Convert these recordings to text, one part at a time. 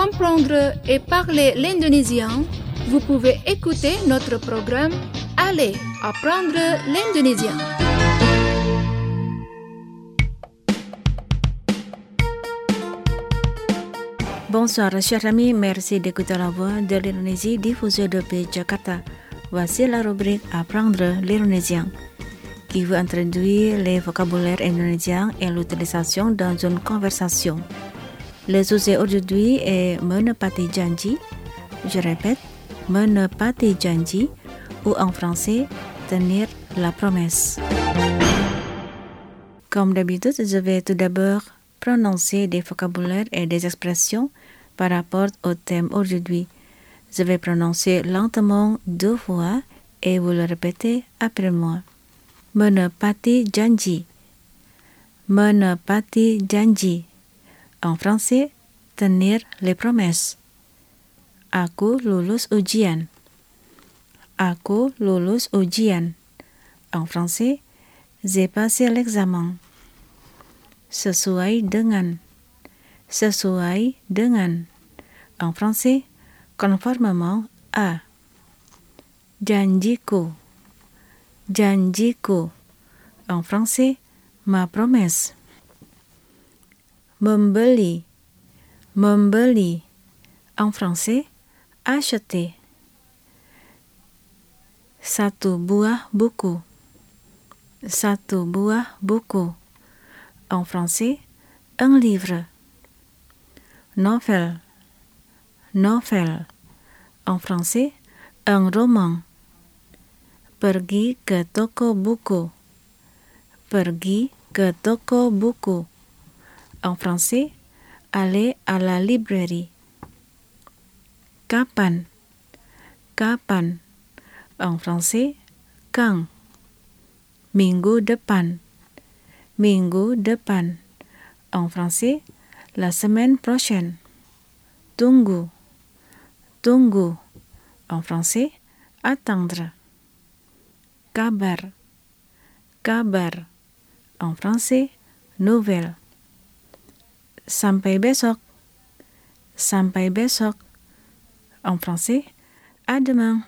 comprendre et parler l'indonésien, vous pouvez écouter notre programme Allez apprendre l'indonésien. Bonsoir chers amis, merci d'écouter la voix de l'Indonésie diffusée depuis Jakarta. Voici la rubrique Apprendre l'indonésien qui vous introduit les vocabulaires indonésiens et l'utilisation dans une conversation. Le sujet aujourd'hui est menepati janji. Je répète, menepati janji ou en français, tenir la promesse. Comme d'habitude, je vais tout d'abord prononcer des vocabulaires et des expressions par rapport au thème aujourd'hui. Je vais prononcer lentement 2 fois et vous le répétez après moi. Menepati janji. Menepati janji. En français, tenir les promesses. Aku lulus ujian. Aku lulus ujian. En français, j'ai passé l'examen. Sesuai dengan. Sesuai dengan. En français, conformément à. Janjiku. Janjiku. En français, ma promesse. Membeli. Membeli. En français, acheter. Satu buah buku. Satu buah buku. En français, un livre. Novel. Novel. En français, un roman. Pergi ke toko buku. Pergi ke toko buku. En français, aller à la librairie. Kapan. Kapan. En français, quand. Minggu depan. Minggu depan. En français, la semaine prochaine. Tunggu. Tunggu. En français, attendre. Kabar. Kabar. En français, nouvelle. Sampai besok. Sampai besok. En français, à demain.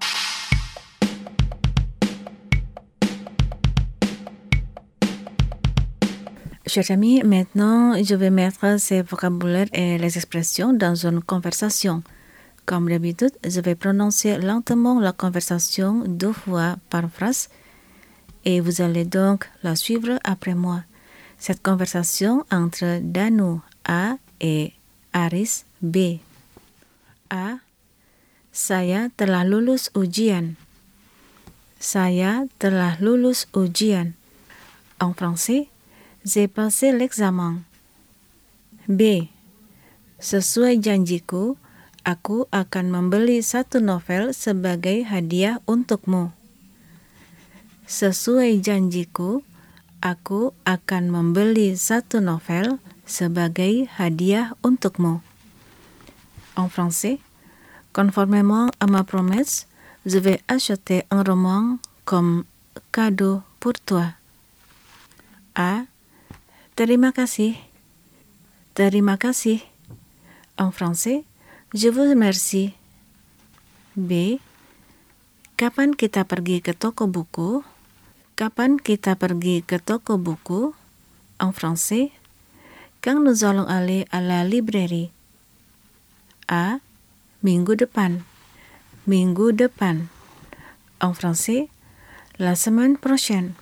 Chers amis, maintenant, je vais mettre ces vocabulaires et les expressions dans une conversation. Comme d'habitude, je vais prononcer lentement la conversation 2 fois par phrase et vous allez donc la suivre après moi. Cette conversation entre Danu A et Aris B. A. Saya telah lulus ujian. Saya telah lulus ujian. En français, j'ai passé l'examen. B. Sesuai janjiku, aku akan membeli 1 novel sebagai hadiah untukmu. Sesuai janjiku, aku akan membeli 1 novel sebagai hadiah untukmu. En français, conformément à ma promesse, je vais acheter un roman comme cadeau pour toi. A. Terima kasih. Terima kasih. En français, je vous remercie. B. Kapan kita pergi ke toko buku? Kapan kita pergi ke toko buku? En français, quand nous allons aller à la librairie? A. Minggu depan. Minggu depan. En français, la semaine prochaine.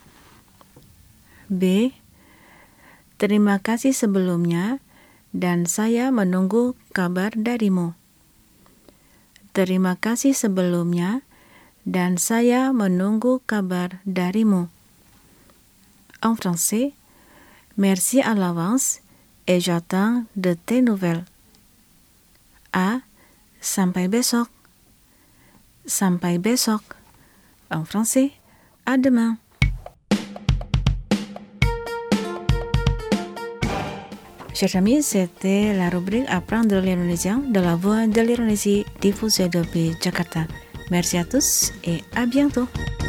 B. Terima kasih sebelumnya dan saya menunggu kabar darimu. Terima kasih sebelumnya dan saya menunggu kabar darimu. En français, merci à l'avance et j'attends de tes nouvelles. A. Sampai besok. Sampai besok. En français, à demain. Chers amis, c'était la rubrique Apprendre l'indonésien de la voix de l'Indonésie diffusée depuis Jakarta. Merci à tous et à bientôt.